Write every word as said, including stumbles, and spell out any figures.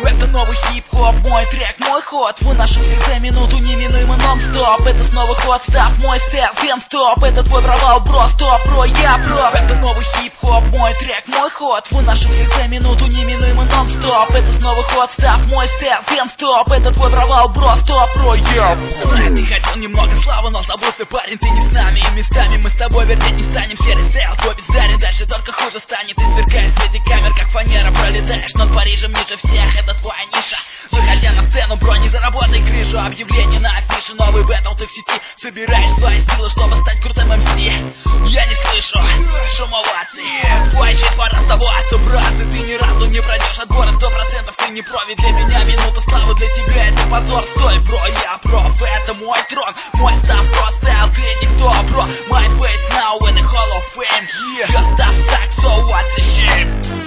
Это новый хип-хоп, мой трек, мой ход. Выношу всех за минуту, неминуемо нон-стоп. Это снова ход, став мой степ, всем стоп. Это твой провал, бро, стоп, про, я про. Это новый хип-хоп, мой трек, мой ход. Выношу всех за минуту, неминуемо нон-стоп. Это снова ход, став мой степ, всем стоп. Это твой провал, бро, стоп, про, я про. Знаю, ты хотел немного славы, но забыл ты, парень, ты не с нами. И местами мы с тобой вертеть не станем. Серый сейл, твой бездарен, дальше только хуже станет. Ты сверкаешь в свете камер, как фанера. Пролетаешь над Парижем ниже всех, это твоя ниша. Выходя на сцену, бро, не заработай крышу. Объявление на афише, новый бэтл ты в сети. Собираешь свои силы, чтобы стать крутым эм си. Я не слышу шум оваций. Твоя честь, пора сдаваться, брат. И ты ни разу не пройдешь отбора, сто процентов ты не профи. Для меня минута славы, для тебя это позор. Стой, бро, я проф, это мой трон. Мой став просто, ты никто, бро. My face now in the Hall of Fame. Your stuff sucks, so what's a shame?